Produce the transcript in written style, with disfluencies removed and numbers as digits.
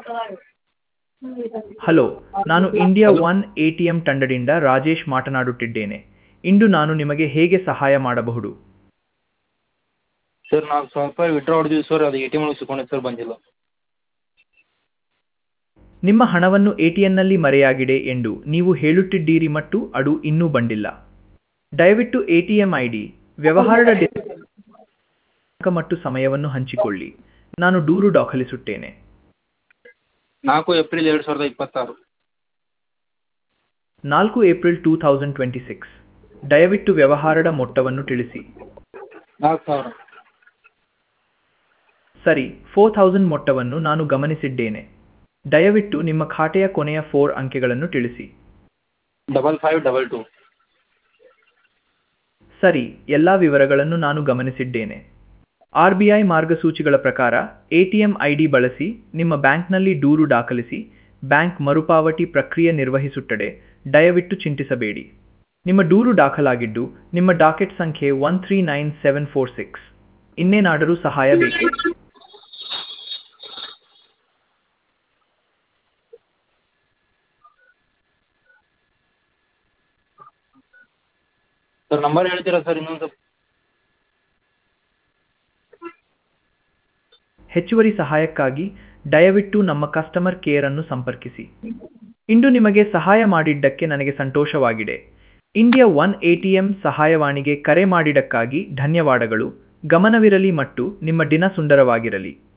Hello, ನಾನು India hello one ATM ತಂಡದಿಂದ ರಾಜೇಶ್ ಮಾತನಾಡುತ್ತಿದ್ದೇನೆ. ಇಂದು ನಾನು ನಿಮಗೆ ಹೇಗೆ ಸಹಾಯ ಮಾಡಬಹುದು? ಸರ್, 4,000 ರೂಪಾಯಿ ವಿಡ್ರಾ ಹೊಡೆದಿವಿ ಸರ್. ಅದು ಎ ಟಿ ಎಮ್ ಒಳಗೆ ಸಿಕ್ಕೊಂಡಿದೆ ಸರ್, ಬಂದಿಲ್ಲ. ನಿಮ್ಮ ಹಣವನ್ನು ಎಟಿಎಂನಲ್ಲಿ ಮರೆಯಾಗಿದೆ ಎಂದು ನೀವು ಹೇಳುತ್ತಿದ್ದೀರಿ ಮತ್ತು ಅದು ಇನ್ನೂ ಬಂದಿಲ್ಲ. ದಯವಿಟ್ಟು ಎಟಿಎಂ ಐಡಿ, ವ್ಯವಹಾರದ ದಿನಾಂಕ ಮತ್ತು ಸಮಯವನ್ನು ಹಂಚಿಕೊಳ್ಳಿ. ನಾನು ದೂರು ದಾಖಲಿಸುತ್ತೇನೆ. 4 ಏಪ್ರಿಲ್ 2026. 4 ಏಪ್ರಿಲ್ 2026. ದಯವಿಟ್ಟು ವ್ಯವಹಾರದ ಮೊತ್ತವನ್ನು ತಿಳಿಸಿ. 4,000. ಸರಿ, 4,000 ಮೊತ್ತವನ್ನು ನಾನು ಗಮನಿಸಿದ್ದೇನೆ. ದಯವಿಟ್ಟು ನಿಮ್ಮ ಖಾತೆಯ ಕೊನೆಯ 4 ಅಂಕೆಗಳನ್ನು ತಿಳಿಸಿ. 5522. ಸರಿ, ಎಲ್ಲ ವಿವರಗಳನ್ನು ನಾನು ಗಮನಿಸಿದ್ದೇನೆ. RBI ಮಾರ್ಗಸೂಚಿಗಳ ಪ್ರಕಾರ ಎಟಿಎಂ ಐಡಿ ಬಳಸಿ ನಿಮ್ಮ ಬ್ಯಾಂಕ್ನಲ್ಲಿ ದೂರು ದಾಖಲಿಸಿ. ಬ್ಯಾಂಕ್ ಮರುಪಾವತಿ ಪ್ರಕ್ರಿಯೆ ನಿರ್ವಹಿಸುತ್ತದೆ. ದಯವಿಟ್ಟು ಚಿಂತಿಸಬೇಡಿ. ನಿಮ್ಮ ದೂರು ದಾಖಲಾಗಿದ್ದು ನಿಮ್ಮ ಡಾಕೆಟ್ ಸಂಖ್ಯೆ 139746. ಇನ್ನೇನಾದರೂ ಸಹಾಯ ಬೇಕೇ? ಸರ್, ನಂಬರ್ ಹೇಳ್ತೀರಾ ಸರ್ ಇನ್ನೊಂದು ಸ್ವಲ್ಪ? ಹೆಚ್ಚುವರಿ ಸಹಾಯಕ್ಕಾಗಿ ದಯವಿಟ್ಟು ನಮ್ಮ ಕಸ್ಟಮರ್ ಕೇರ್ ಅನ್ನು ಸಂಪರ್ಕಿಸಿ. ಇಂದು ನಿಮಗೆ ಸಹಾಯ ಮಾಡಿದ್ದಕ್ಕೆ ನನಗೆ ಸಂತೋಷವಾಗಿದೆ. ಇಂಡಿಯಾ ಒನ್ ಎಟಿಎಂ ಸಹಾಯವಾಣಿಗೆ ಕರೆ ಮಾಡಿದ್ದಕ್ಕಾಗಿ ಧನ್ಯವಾದಗಳು. ಗಮನವಿರಲಿ ಮತ್ತು ನಿಮ್ಮ ದಿನ ಸುಂದರವಾಗಿರಲಿ.